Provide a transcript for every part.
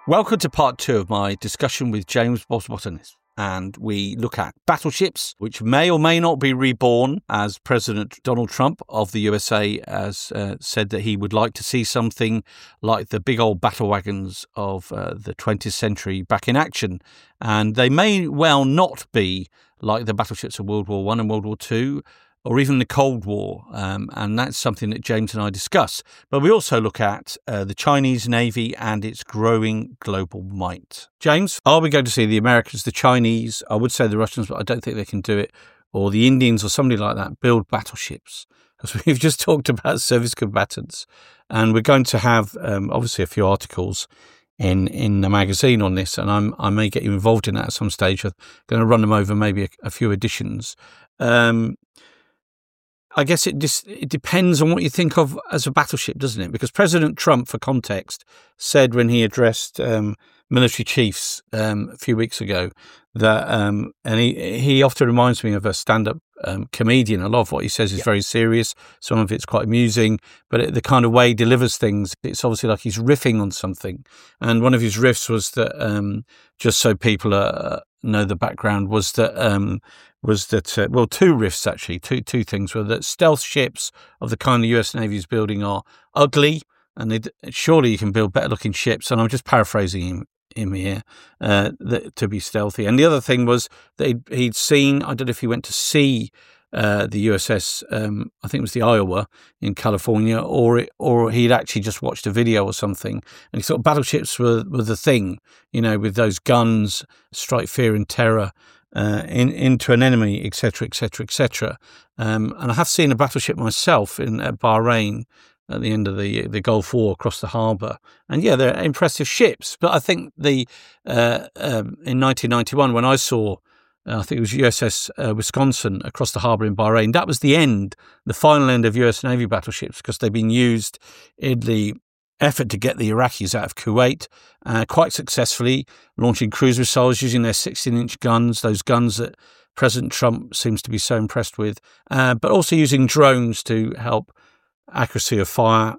Welcome to part 2 of my discussion with James Bosbotanis. And we look at battleships, which may or may not be reborn, as President Donald Trump of the USA has said that he would like to see something like the big old battle wagons of the 20th century back in action. And they may well not be like the battleships of World War I and World War II, or even the Cold War, and that's something that James and I discuss. But we also look at the Chinese Navy and its growing global might. James, are we going to see the Americans, the Chinese, I would say the Russians, but I don't think they can do it, or the Indians or somebody like that, build battleships? Because we've just talked about service combatants, and we're going to have, obviously, a few articles in the magazine on this, and I may get you involved in that at some stage. I'm going to run them over maybe a few editions. I guess it depends on what you think of as a battleship, doesn't it? Because President Trump, for context, said when he addressed military chiefs a few weeks ago that, and he often reminds me of a stand-up comedian. A lot of what he says is very serious. Some of it's quite amusing, but the kind of way he delivers things, it's obviously like he's riffing on something. And one of his riffs was that, just so people know the background, was that two riffs actually, two things were that stealth ships of the kind the US Navy is building are ugly, and surely you can build better looking ships. And I'm just paraphrasing him here, to be stealthy. And the other thing was that he'd seen, I don't know if he went to see the USS, I think it was the Iowa in California, or he'd actually just watched a video or something, and he thought battleships were the thing, with those guns, strike fear and terror into an enemy, etc., etc., etc. And I have seen a battleship myself at Bahrain at the end of the Gulf War across the harbour, and they're impressive ships. But I think in 1991 when I saw, I think it was USS Wisconsin across the harbour in Bahrain, that was the final end of US Navy battleships, because they've been used in the effort to get the Iraqis out of Kuwait quite successfully, launching cruise missiles using their 16-inch guns, those guns that President Trump seems to be so impressed with, but also using drones to help accuracy of fire.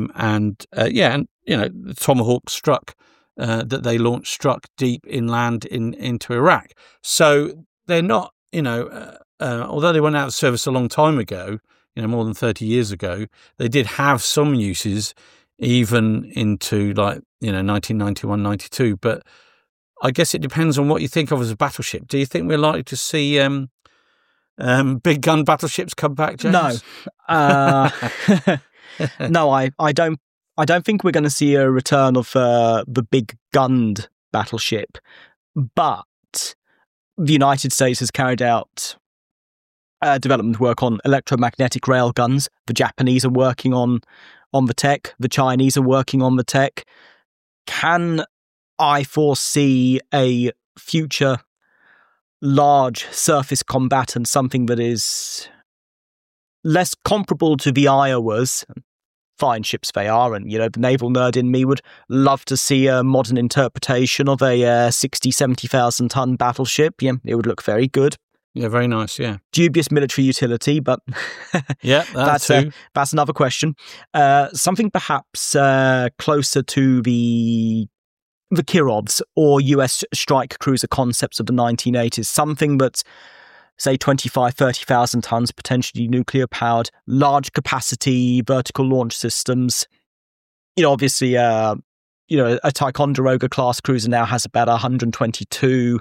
The Tomahawk that they launched struck deep inland into Iraq. So they're not, although they went out of service a long time ago, more than 30 years ago, they did have some uses even into 1991, 92. But I guess it depends on what you think of as a battleship. Do you think we're likely to see big gun battleships come back, James? No. No, I don't think we're going to see a return of the big gunned battleship. But the United States has carried out development work on electromagnetic rail guns. The Japanese are working on the tech. The Chinese are working on the tech. Can I foresee a future large surface combatant, something that is less comparable to the Iowas? Fine ships they are, and the naval nerd in me would love to see a modern interpretation of a 70,000 ton battleship. It would look very good. Yeah, very nice, yeah. Dubious military utility, but that's another question. Something perhaps closer to the Kirovs or US strike cruiser concepts of the 1980s, something that's, say, 25,000, 30,000 tons, potentially nuclear powered, large capacity vertical launch systems. Obviously, a Ticonderoga class cruiser now has about 122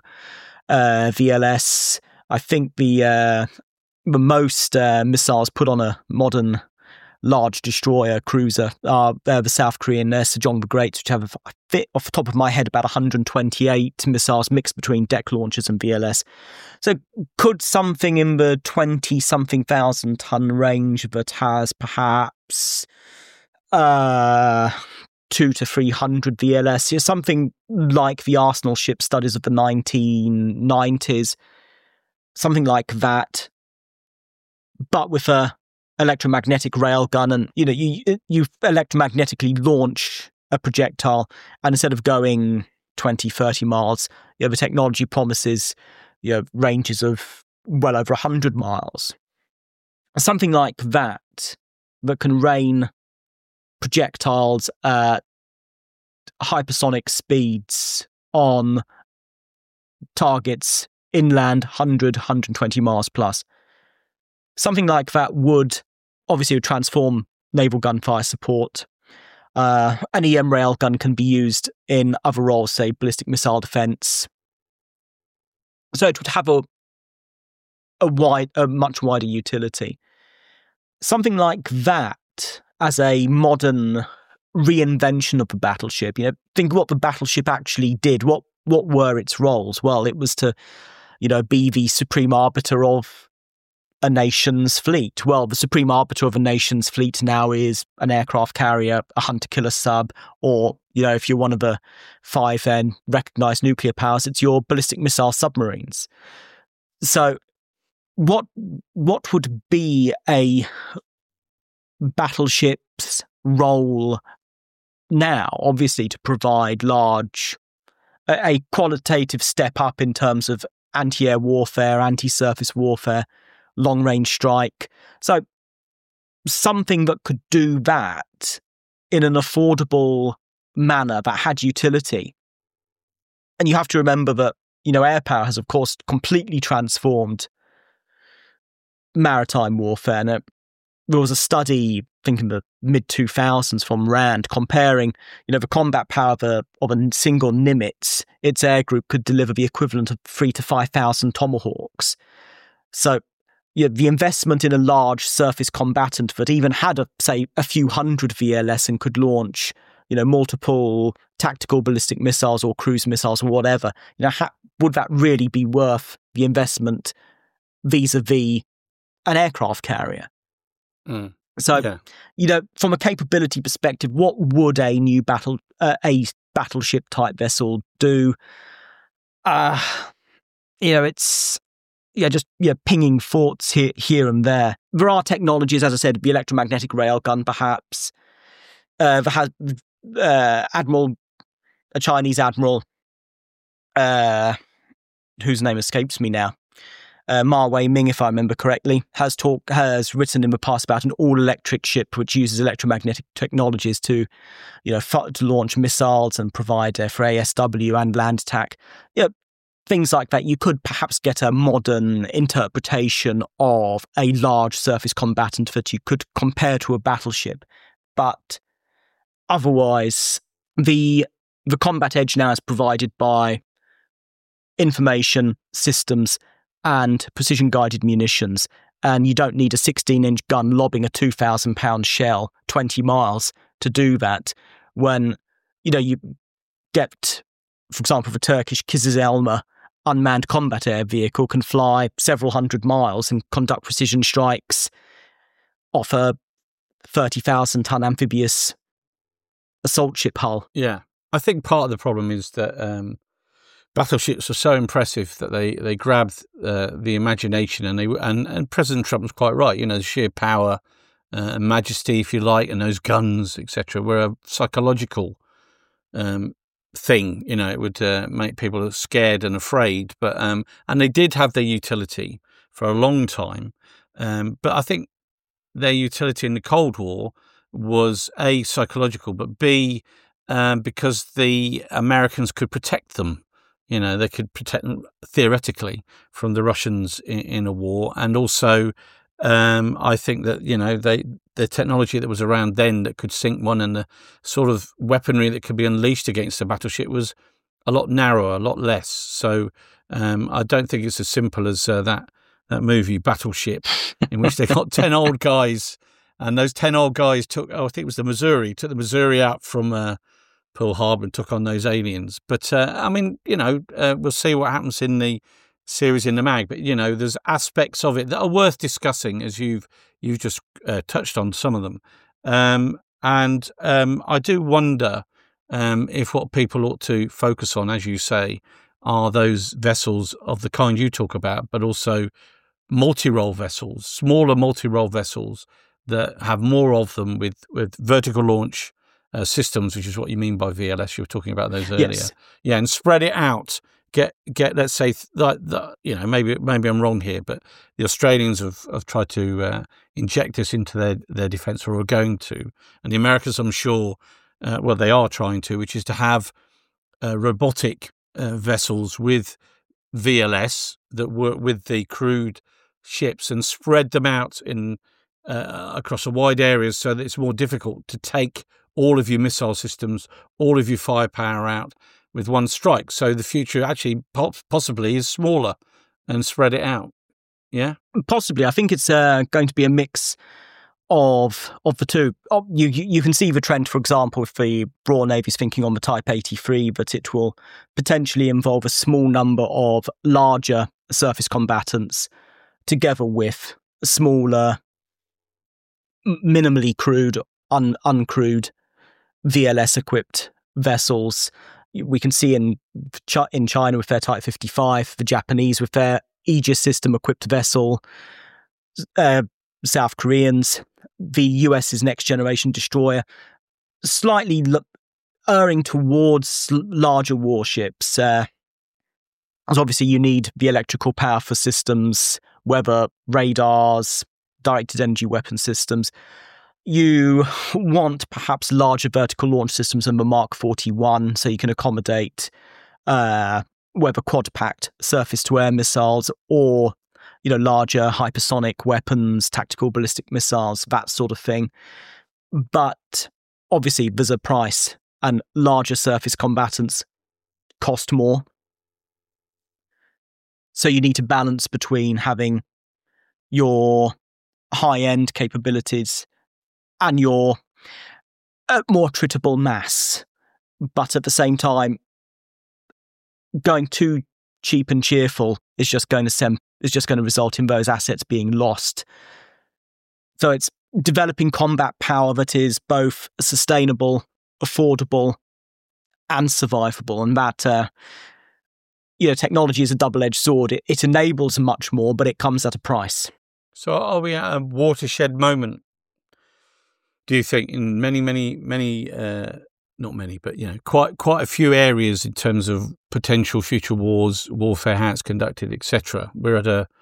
VLS. I think the most missiles put on a modern large destroyer cruiser are the South Korean Sejong the Great, which have, I think, off the top of my head, about 128 missiles mixed between deck launchers and VLS. So could something in the 20-something thousand ton range that has perhaps 200 to 300 VLS, something like the Arsenal ship studies of the 1990s, something like that, but with a electromagnetic rail gun, and you electromagnetically launch a projectile, and instead of going 20, 30 miles, the technology promises ranges of well over 100 miles. Something like that can rain projectiles hypersonic speeds on targets inland 100, 120 miles plus. Something like that would obviously transform naval gunfire support. An EM railgun can be used in other roles, say ballistic missile defense. So it would have a much wider utility. Something like that as a modern reinvention of the battleship. Think what the battleship actually did. What were its roles? Well, it was to, be the supreme arbiter of a nation's fleet. Well, the supreme arbiter of a nation's fleet now is an aircraft carrier, a hunter-killer sub, or, if you're one of the 5 then recognized nuclear powers, it's your ballistic missile submarines. So what would be a battleship's role now? Obviously, to provide a qualitative step up in terms of anti-air warfare, anti-surface warfare, long-range strike. So something that could do that in an affordable manner that had utility. And you have to remember that, air power has, of course, completely transformed maritime warfare. And there was a study, I think in the mid-2000s from RAND, comparing, the combat power of a single Nimitz. Its air group could deliver the equivalent of 3,000 to 5,000 Tomahawks. So the investment in a large surface combatant that even had, a few hundred VLS and could launch, multiple tactical ballistic missiles or cruise missiles or whatever, would that really be worth the investment vis-a-vis an aircraft carrier? So, from a capability perspective, what would a new battleship type vessel do? It's pinging forts here and there. There are technologies, as I said, the electromagnetic railgun, perhaps. There has a Chinese admiral, whose name escapes me now, Ma Wei-ming, if I remember correctly, has written in the past about an all-electric ship which uses electromagnetic technologies to launch missiles and provide for ASW and land attack. Things like that. You could perhaps get a modern interpretation of a large surface combatant that you could compare to a battleship. But otherwise, the combat edge now is provided by information systems and precision-guided munitions, and you don't need a 16-inch gun lobbing a 2,000-pound shell 20 miles to do that. When you get, for example, the Turkish Kizilelma unmanned combat air vehicle can fly several hundred miles and conduct precision strikes off a 30,000-ton amphibious assault ship hull. Yeah, I think part of the problem is that battleships are so impressive that they grabbed the imagination, and President Trump was quite right. The sheer power and majesty, if you like, and those guns, etc., were a psychological thing. It would make people scared and afraid. But and they did have their utility for a long time. But I think their utility in the Cold War was A, psychological, but B, because the Americans could protect them. They could protect them theoretically from the Russians in a war. And also, I think that, the technology that was around then that could sink one, and the sort of weaponry that could be unleashed against a battleship was a lot narrower, a lot less. So I don't think it's as simple as that movie Battleship, in which they got 10 old guys, and those 10 old guys took the Missouri out from Pearl Harbor and took on those aliens. But we'll see what happens in the series in the mag. But there's aspects of it that are worth discussing, as you've just touched on some of them. And I do wonder if what people ought to focus on, as you say, are those vessels of the kind you talk about, but also multi-role vessels, smaller multi-role vessels that have more of them with vertical launch systems, which is what you mean by VLS. You were talking about those earlier. Yes. Yeah, and spread it out. Get let's say, maybe I'm wrong here, but the Australians have tried to inject this into their defence, or are going to. And the Americans, I'm sure, well, they are trying to, which is to have robotic vessels with VLS that work with the crewed ships and spread them out in across a wide areas so that it's more difficult to take all of your missile systems, all of your firepower out with one strike. So the future actually possibly is smaller and spread it out. Yeah? Possibly. I think it's going to be a mix of the two. You can see the trend, for example, if the Royal Navy's thinking on the Type 83, that it will potentially involve a small number of larger surface combatants together with smaller, minimally crewed, uncrewed, VLS-equipped vessels. We can see in China with their Type 55, the Japanese with their Aegis system-equipped vessel, South Koreans, the US's next-generation destroyer, slightly erring towards larger warships. As obviously you need the electrical power for systems, whether radars, directed energy weapon systems. You want perhaps larger vertical launch systems than the Mark 41, so you can accommodate whether quad-packed surface-to-air missiles or larger hypersonic weapons, tactical ballistic missiles, that sort of thing. But obviously there's a price, and larger surface combatants cost more. So you need to balance between having your high-end capabilities and your more treatable mass. But at the same time, going too cheap and cheerful is just going to result in those assets being lost. So it's developing combat power that is both sustainable, affordable, and survivable. And that technology is a double-edged sword. It enables much more, but it comes at a price. So are we at a watershed moment, do you think, in many, not many, but quite a few areas in terms of potential future wars, warfare, how it's conducted, etc. We're at a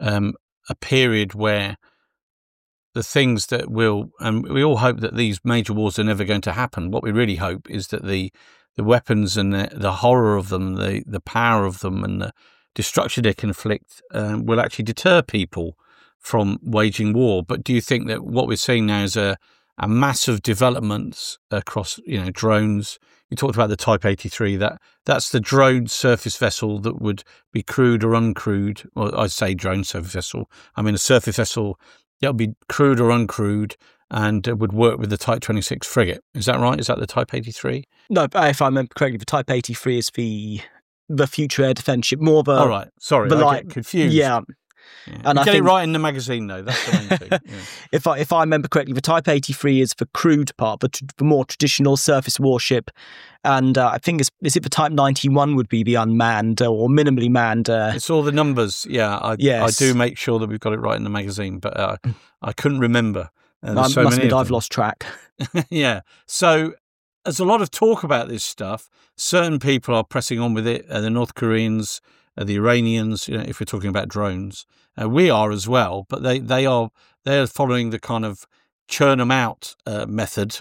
period where the things that will, and we all hope that these major wars are never going to happen. What we really hope is that the weapons and the horror of them, the power of them, and the destruction they can inflict will actually deter people from waging war. But do you think that what we're seeing now is a massive developments across, drones? You talked about the Type 83. That's the drone surface vessel that would be crewed or uncrewed. Well, I say drone surface vessel. I mean a surface vessel that would be crewed or uncrewed and would work with the Type 26 frigate. Is that right? Is that the Type 83? No, if I remember correctly, the Type 83 is the future air defence ship. More of a... All right. Sorry, I get confused. Yeah. And I get it right in the magazine, though. That's the main thing. Yeah. If I remember correctly, the Type 83 is the crewed part, the more traditional surface warship, and I think is it the Type 91 would be the unmanned or minimally manned. It's all the numbers. Yeah, I do make sure that we've got it right in the magazine, but I couldn't remember. Must admit, I've lost track. Yeah. So there's a lot of talk about this stuff. Certain people are pressing on with it. The North Koreans, the Iranians. If we're talking about drones. We are as well, but they're following the kind of churn them out method.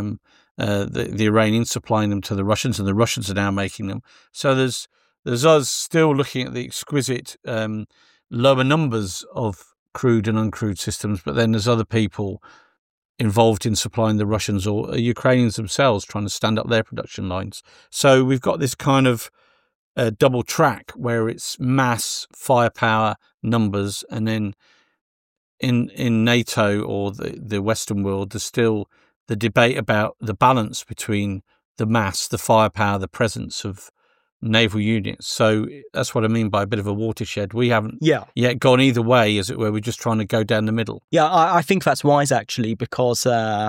The Iranians supplying them to the Russians, and the Russians are now making them. So there's us still looking at the exquisite lower numbers of crewed and uncrewed systems, but then there's other people involved in supplying the Russians or Ukrainians themselves trying to stand up their production lines. So we've got this kind of double track where it's mass, firepower, numbers, and then in NATO or the Western world, there's still the debate about the balance between the mass, the firepower, the presence of naval units. So that's what I mean by a bit of a watershed. We haven't yet gone either way, as it were. We're just trying to go down the middle. Yeah, I think that's wise, actually, because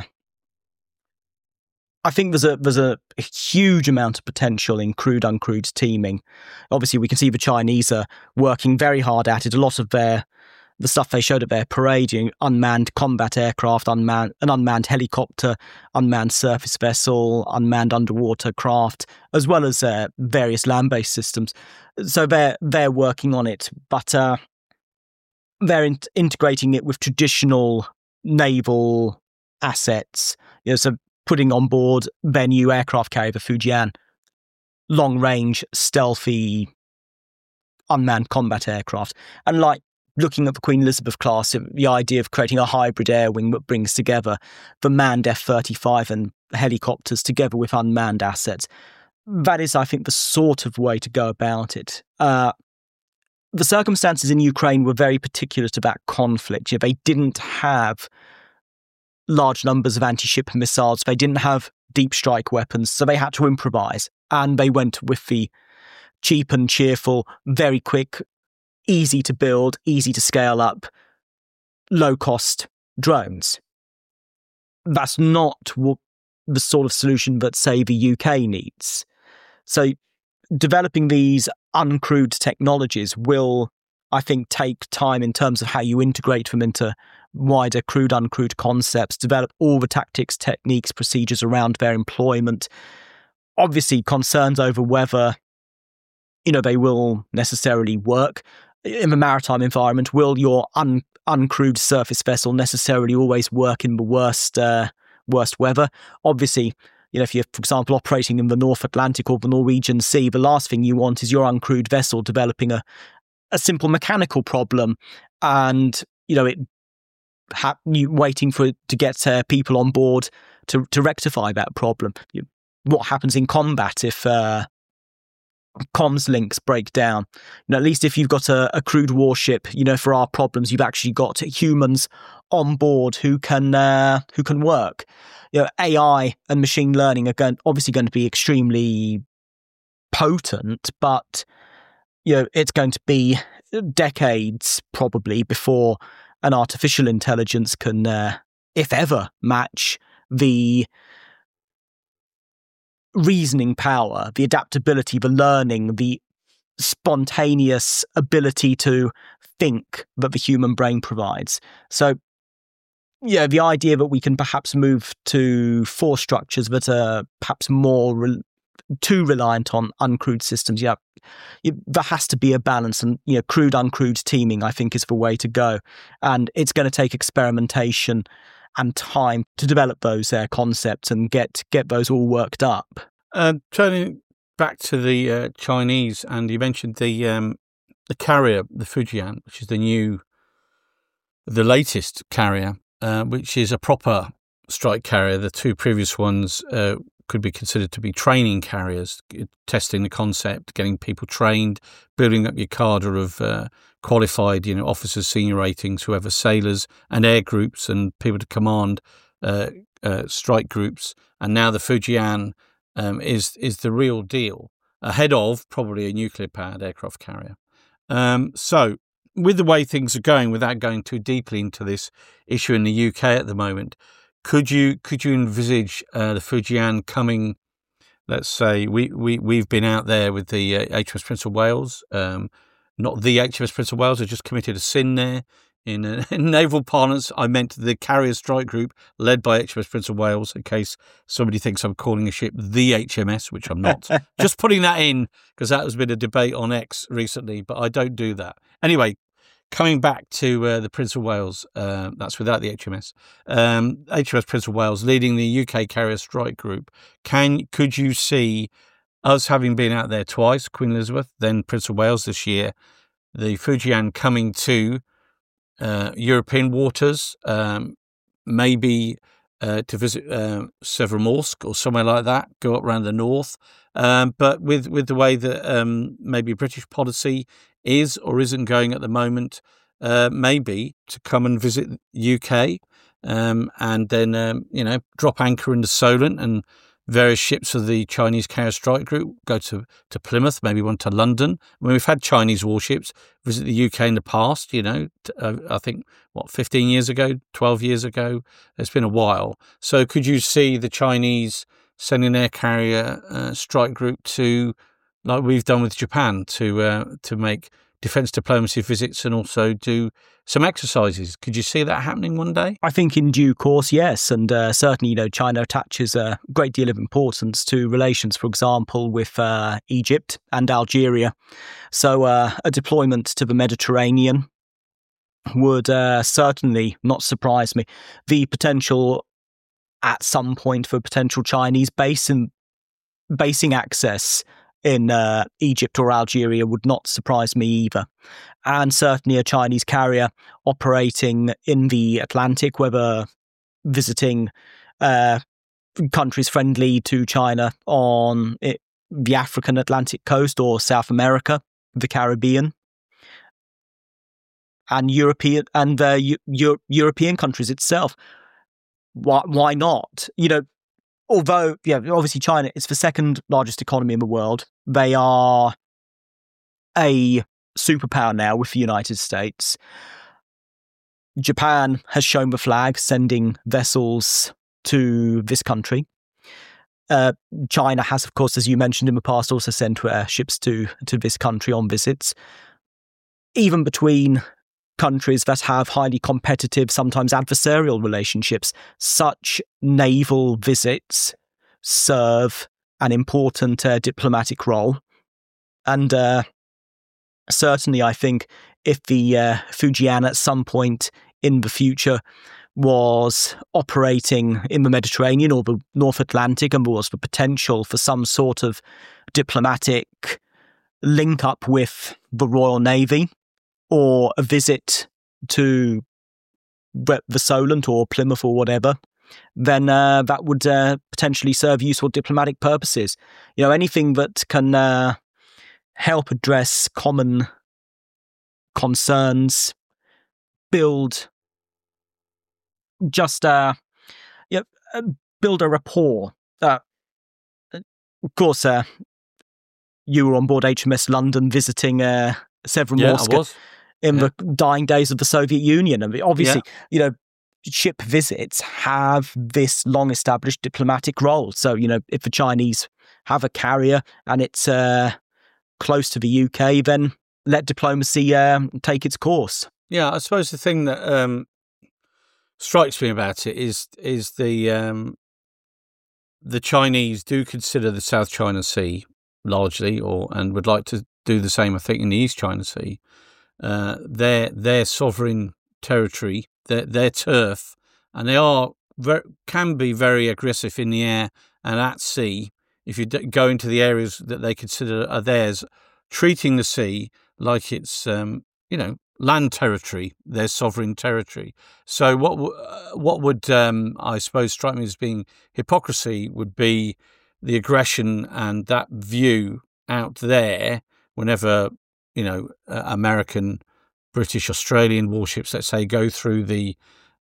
I think there's a huge amount of potential in crewed uncrewed teaming. Obviously, we can see the Chinese are working very hard at it. A lot of the stuff they showed at their parade, unmanned combat aircraft, an unmanned helicopter, unmanned surface vessel, unmanned underwater craft, as well as various land-based systems. So they're working on it, but they're integrating it with traditional naval assets. So putting on board their new aircraft carrier, the Fujian, long-range, stealthy, unmanned combat aircraft. And like looking at the Queen Elizabeth class, the idea of creating a hybrid air wing that brings together the manned F-35 and helicopters together with unmanned assets, that is, I think, the sort of way to go about it. The circumstances in Ukraine were very particular to that conflict. They didn't have large numbers of anti-ship missiles. They didn't have deep strike weapons, so they had to improvise. And they went with the cheap and cheerful, very quick, easy to build, easy to scale up, low-cost drones. That's not the sort of solution that, say, the UK needs. So developing these uncrewed technologies will, I think, take time in terms of how you integrate them into wider crewed, uncrewed concepts, develop all the tactics, techniques, procedures around their employment. Obviously, concerns over whether, they will necessarily work. In the maritime environment, will your uncrewed surface vessel necessarily always work in the worst weather? Obviously, if you're, for example, operating in the North Atlantic or the Norwegian Sea, the last thing you want is your uncrewed vessel developing a simple mechanical problem, and you waiting for it to get people on board to rectify that problem. What happens in combat if comms links break down? At least if you've got a crewed warship, for our problems, you've actually got humans on board who can work. AI and machine learning are obviously going to be extremely potent, but it's going to be decades probably before an artificial intelligence can, if ever, match the reasoning power, the adaptability, the learning, the spontaneous ability to think that the human brain provides. So, the idea that we can perhaps move to force structures that are perhaps more too reliant on uncrewed systems, there has to be a balance, and crewed uncrewed teaming, I think, is the way to go, and it's going to take experimentation and time to develop those concepts and get those all worked up. Turning back to the Chinese, and you mentioned the carrier, the Fujian, which is the latest carrier, which is a proper strike carrier. The two previous ones could be considered to be training carriers, testing the concept, getting people trained, building up your cadre of qualified, officers, senior ratings, whoever, sailors and air groups and people to command strike groups. And now the Fujian is the real deal, ahead of probably a nuclear-powered aircraft carrier. So with the way things are going, without going too deeply into this issue in the UK at the moment, could you envisage the Fujian coming? Let's say we've been out there with the HMS Prince of Wales, not the HMS Prince of Wales. I just committed a sin there. In naval parlance, I meant the carrier strike group led by HMS Prince of Wales, in case somebody thinks I'm calling a ship the HMS, which I'm not. Just putting that in, because that has been a debate on X recently, but I don't do that. Anyway, coming back to the Prince of Wales, that's without the HMS. HMS Prince of Wales leading the UK carrier strike group. Could you see us, having been out there twice, Queen Elizabeth, then Prince of Wales this year, the Fujian coming to European waters, maybe to visit Severomorsk or somewhere like that, go up around the north, but with the way that maybe British policy is or isn't going at the moment, maybe to come and visit UK, and then drop anchor in the Solent, and various ships of the Chinese carrier strike group go to Plymouth, maybe one to London. I mean, we've had Chinese warships visit the UK in the past, I think, 15 years ago, 12 years ago? It's been a while. So could you see the Chinese sending their carrier strike group to, like we've done with Japan, to make defence diplomacy visits and also do some exercises? Could you see that happening one day? I think in due course, yes. And certainly, China attaches a great deal of importance to relations, for example, with Egypt and Algeria. So a deployment to the Mediterranean would certainly not surprise me. The potential at some point for potential Chinese basing access in Egypt or Algeria would not surprise me either. And certainly a Chinese carrier operating in the Atlantic, whether visiting countries friendly to China on the African Atlantic coast or South America, the Caribbean, and European countries itself. Why not? Although, obviously China is the second largest economy in the world. They are a superpower now with the United States. Japan has shown the flag, sending vessels to this country. China has, of course, as you mentioned in the past, also sent ships to this country on visits. Even between countries that have highly competitive, sometimes adversarial relationships, such naval visits serve an important diplomatic role. And certainly, I think if the Fujian at some point in the future was operating in the Mediterranean or the North Atlantic, and there was the potential for some sort of diplomatic link-up with the Royal Navy, or a visit to the Solent or Plymouth or whatever, then that would potentially serve useful diplomatic purposes. Anything that can help address common concerns, build build a rapport. Of course, you were on board HMS London visiting Severomorsk in the dying days of the Soviet Union. And obviously, ship visits have this long-established diplomatic role. So, if the Chinese have a carrier and it's close to the UK, then let diplomacy take its course. Yeah, I suppose the thing that strikes me about it is the Chinese do consider the South China Sea largely, and would like to do the same, I think, in the East China Sea. Their sovereign territory, their turf, and they can be very aggressive in the air and at sea. If you go into the areas that they consider are theirs, treating the sea like it's land territory, their sovereign territory. So what would I suppose strike me as being hypocrisy would be the aggression and that view out there whenever American, British, Australian warships, let's say, go through the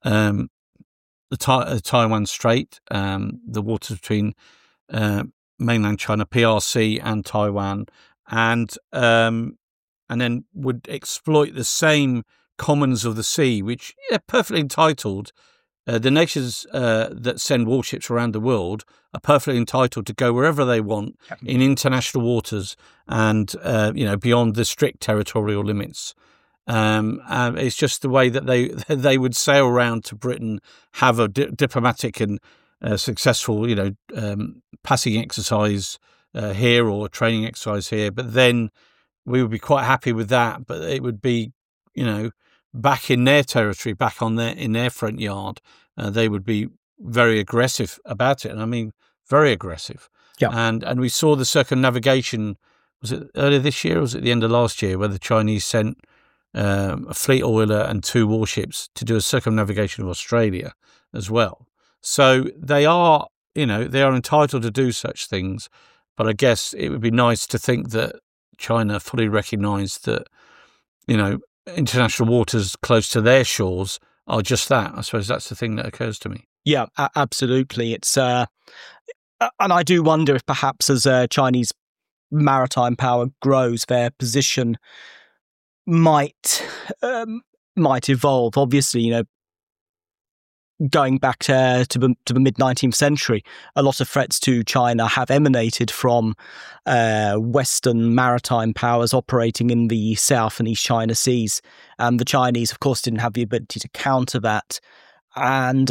Taiwan Strait, the waters between mainland China, PRC, and Taiwan, and then would exploit the same commons of the sea, which are perfectly entitled. The nations that send warships around the world are perfectly entitled to go wherever they want in international waters and beyond the strict territorial limits. It's just the way that they would sail around to Britain, have a diplomatic and successful passing exercise here or training exercise here, but then we would be quite happy with that. But it would be back in their territory, back in their front yard. They would be very aggressive about it, and I mean very aggressive. Yeah. And we saw the circumnavigation. Was it earlier this year, or was it the end of last year, where the Chinese sent a fleet oiler and 2 warships to do a circumnavigation of Australia as well. So they are entitled to do such things, but I guess it would be nice to think that China fully recognised that international waters close to their shores are just that. I suppose that's the thing that occurs to me. Yeah, absolutely. It's and I do wonder if perhaps as Chinese maritime power grows, their position might evolve. Obviously, going back to the mid-19th century, a lot of threats to China have emanated from Western maritime powers operating in the South and East China Seas. The Chinese, of course, didn't have the ability to counter that. And,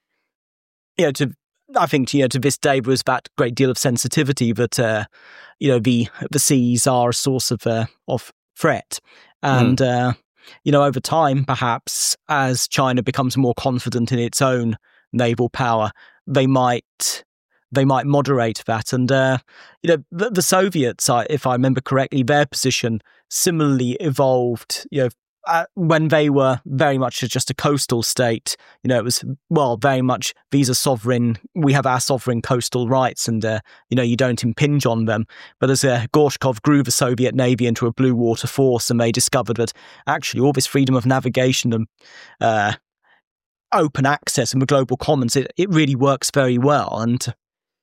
I think, to this day, there was that great deal of sensitivity that, the seas are a source of threat. And, over time, perhaps, as China becomes more confident in its own naval power, they might moderate that. And the Soviets, if I remember correctly, their position similarly evolved. When they were very much just a coastal state, it was, very much, these are sovereign, we have our sovereign coastal rights, and, you don't impinge on them. But as Gorshkov grew the Soviet Navy into a blue water force, and they discovered that actually all this freedom of navigation and open access in the global commons, it really works very well. And,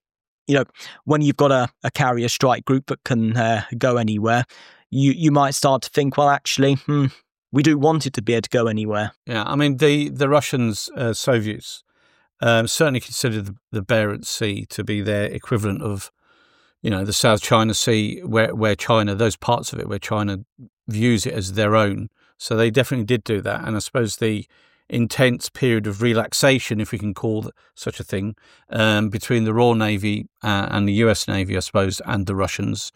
when you've got a carrier strike group that can go anywhere, you might start to think, well, actually, we do want it to be able to go anywhere. Yeah, I mean, the Russians, Soviets, certainly considered the Barents Sea to be their equivalent of, the South China Sea, where China, those parts of it where China views it as their own. So they definitely did do that. And I suppose the intense period of relaxation, if we can call such a thing, between the Royal Navy and the US Navy, I suppose, and the Russians,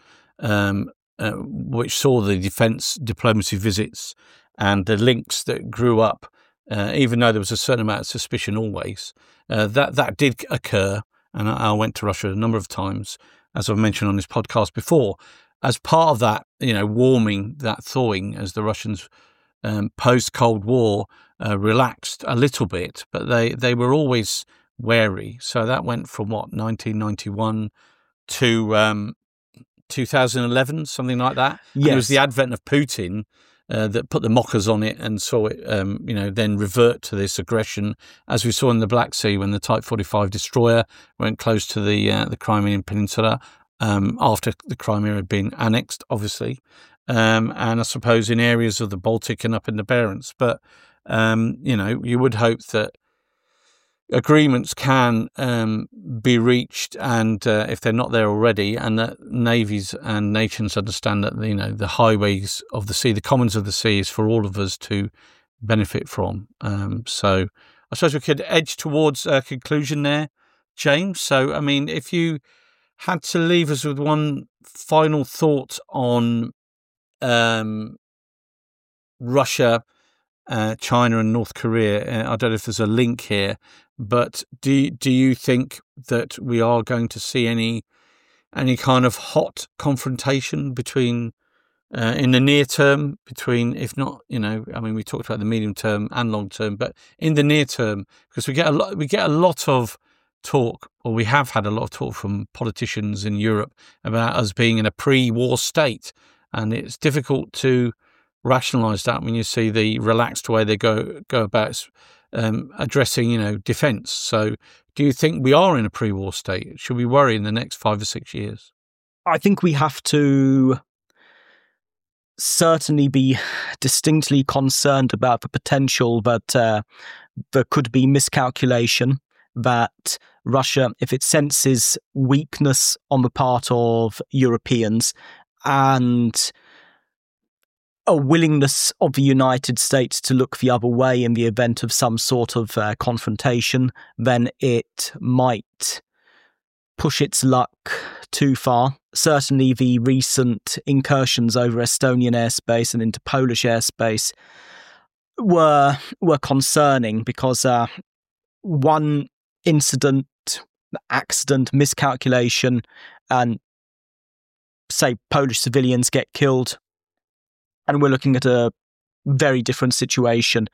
which saw the defence diplomacy visits and the links that grew up, even though there was a certain amount of suspicion always, that did occur. And I went to Russia a number of times, as I've mentioned on this podcast before, as part of that, warming, that thawing, as the Russians post-Cold War relaxed a little bit, but they were always wary. So that went from 1991 to 2011, something like that. Yes. And it was the advent of Putin that put the mockers on it and saw it, then revert to this aggression, as we saw in the Black Sea when the Type 45 destroyer went close to the Crimean Peninsula after the Crimea had been annexed, obviously, and I suppose in areas of the Baltic and up in the Barents. But you would hope that agreements can be reached, and if they're not there already, and that navies and nations understand that the highways of the sea, the commons of the sea, is for all of us to benefit from. So I suppose we could edge towards a conclusion there, James. So I mean, if you had to leave us with one final thought on Russia, China and North Korea, I don't know if there's a link here, but do you think that we are going to see any kind of hot confrontation between in the near term, between, if not, we talked about the medium term and long term, but in the near term, because we get a lot of talk, or we have had a lot of talk from politicians in Europe about us being in a pre-war state, and it's difficult to rationalise that when you see the relaxed way they go about addressing, defence. So do you think we are in a pre-war state? Should we worry in the next 5 or 6 years? I think we have to certainly be distinctly concerned about the potential that there could be miscalculation, that Russia, if it senses weakness on the part of Europeans and a willingness of the United States to look the other way in the event of some sort of confrontation, then it might push its luck too far. Certainly the recent incursions over Estonian airspace and into Polish airspace were concerning, because one incident, accident, miscalculation, and say Polish civilians get killed, and we're looking at a very different situation.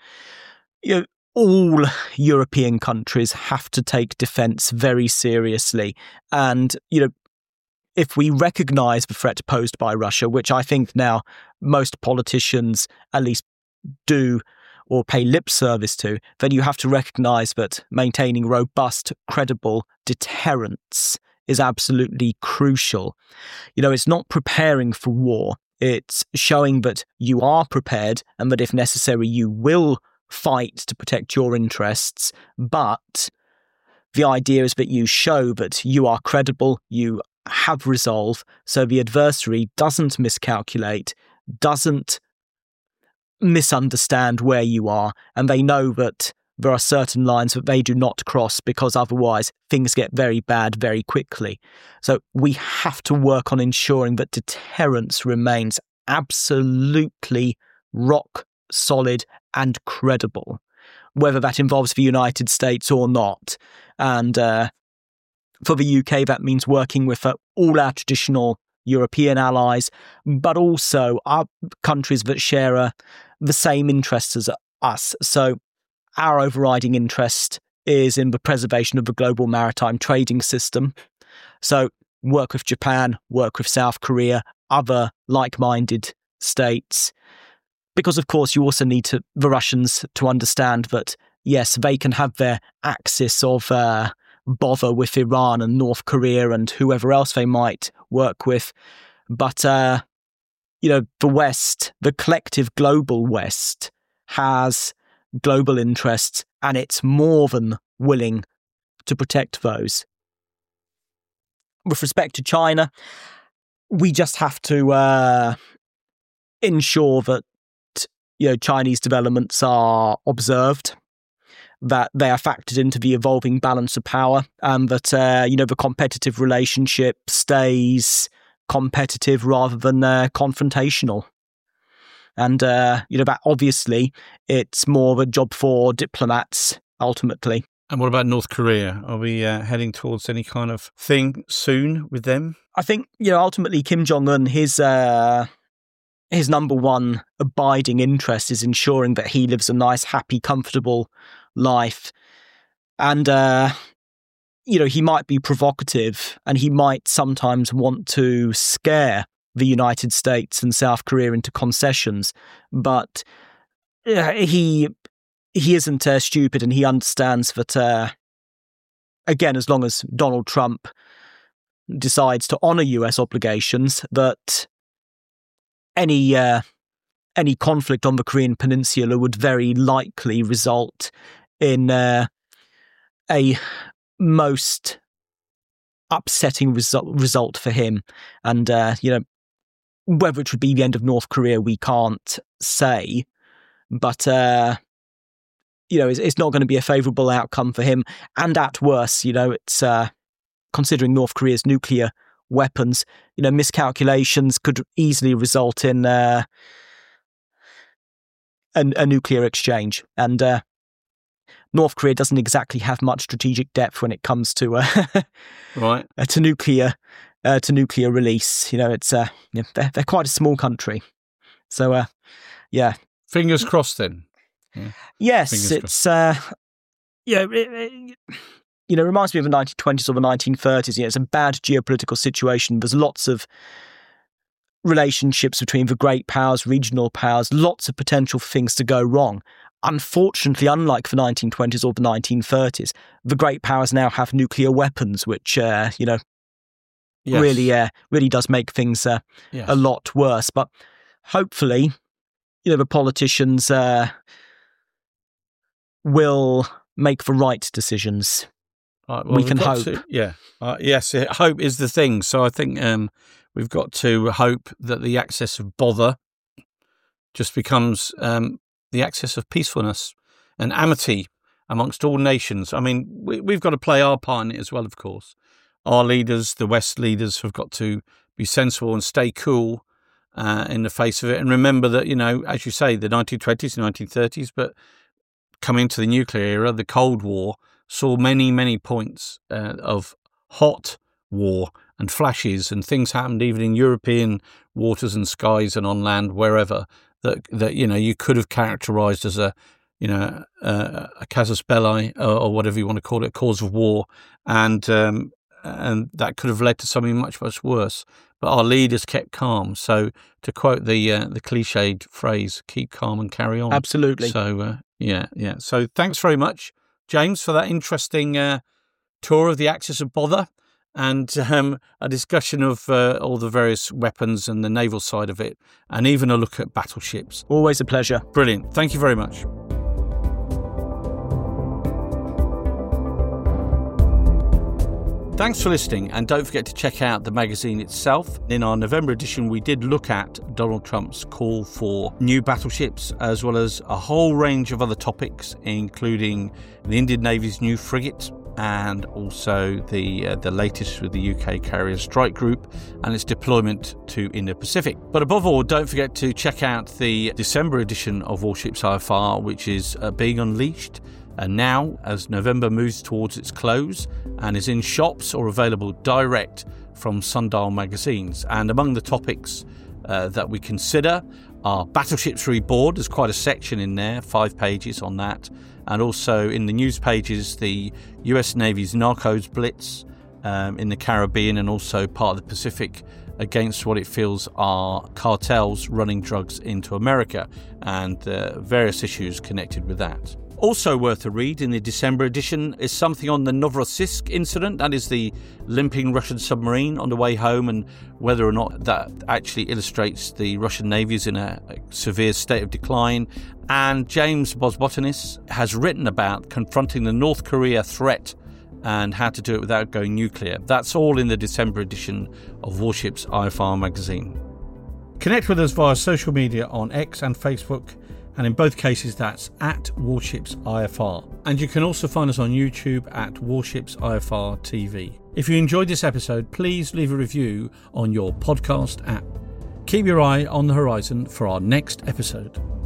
All European countries have to take defence very seriously. And, if we recognise the threat posed by Russia, which I think now most politicians at least do or pay lip service to, then you have to recognise that maintaining robust, credible deterrence is absolutely crucial. It's not preparing for war. It's showing that you are prepared and that if necessary you will fight to protect your interests, but the idea is that you show that you are credible, you have resolve, so the adversary doesn't miscalculate, doesn't misunderstand where you are, and they know that there are certain lines that they do not cross, because otherwise things get very bad very quickly. So we have to work on ensuring that deterrence remains absolutely rock solid and credible. whether that involves the United States or not. And for the UK, that means working with all our traditional European allies, but also our countries that share the same interests as us. So our overriding interest is in the preservation of the global maritime trading system. So work with Japan, work with South Korea, other like-minded states. Because, of course, you also need the Russians to understand that, yes, they can have their axis of bother with Iran and North Korea and whoever else they might work with. But, the West, the collective global West, has global interests, and it's more than willing to protect those. With respect to China, we just have to ensure that Chinese developments are observed, that they are factored into the evolving balance of power, and that the competitive relationship stays competitive rather than confrontational. And that obviously it's more of a job for diplomats ultimately. And what about North Korea? Are we heading towards any kind of thing soon with them? I think ultimately Kim Jong-un, his number one abiding interest is ensuring that he lives a nice, happy, comfortable life. And, he might be provocative and he might sometimes want to scare the United States and South Korea into concessions. But he isn't stupid, and he understands that, again, as long as Donald Trump decides to honour US obligations, that any conflict on the Korean Peninsula would very likely result in a most upsetting result for him. And, whether it would be the end of North Korea, we can't say. But, it's not going to be a favourable outcome for him. And at worst, it's considering North Korea's nuclear weapons, miscalculations could easily result in a nuclear exchange. And North Korea doesn't exactly have much strategic depth when it comes to right to nuclear release. It's they're quite a small country, so Fingers crossed then. Yeah. Yes, it's it reminds me of the 1920s or the 1930s. It's a bad geopolitical situation. There's lots of relationships between the great powers, regional powers, lots of potential for things to go wrong. Unfortunately, unlike the 1920s or the 1930s, the great powers now have nuclear weapons, which, yes. really does make things a lot worse. But hopefully, the politicians will make the right decisions. Right, well, we can hope. Yes, hope is the thing. So I think we've got to hope that the axis of bother just becomes the axis of peacefulness and amity amongst all nations. I mean, we've got to play our part in it as well, of course. Our leaders, the West leaders, have got to be sensible and stay cool in the face of it. And remember that, as you say, the 1920s, 1930s, but coming into the nuclear era, the Cold War saw many, many points of hot war and flashes, and things happened even in European waters and skies and on land, wherever, that you could have characterised as a casus belli or whatever you want to call it, a cause of war, and that could have led to something much, much worse. But our leaders kept calm. So to quote the cliched phrase, keep calm and carry on. Absolutely. So, yeah. So thanks very much, James, for that interesting tour of the axis of bother and a discussion of all the various weapons and the naval side of it, and even a look at battleships. Always a pleasure. Brilliant. Thank you very much. Thanks for listening, and don't forget to check out the magazine itself. In our November edition, we did look at Donald Trump's call for new battleships, as well as a whole range of other topics, including the Indian Navy's new frigate, and also the latest with the UK Carrier Strike Group and its deployment to Indo-Pacific. But above all, don't forget to check out the December edition of Warships IFR, which is being unleashed now as November moves towards its close and is in shops or available direct from Sundial magazines. And among the topics that we consider are Battleships Reborn. There's quite a section in there, 5 pages on that. And also in the news pages, the US Navy's Narcos Blitz in the Caribbean and also part of the Pacific against what it feels are cartels running drugs into America, and various issues connected with that. Also worth a read in the December edition is something on the Novorossiysk incident, that is the limping Russian submarine on the way home, and whether or not that actually illustrates the Russian Navy is in a severe state of decline. And James Bosbotanis has written about confronting the North Korea threat and how to do it without going nuclear. That's all in the December edition of Warships IFR magazine. Connect with us via social media on X and Facebook, and in both cases that's at Warships IFR. And you can also find us on YouTube at Warships IFR TV. If you enjoyed this episode, please leave a review on your podcast app. Keep your eye on the horizon for our next episode.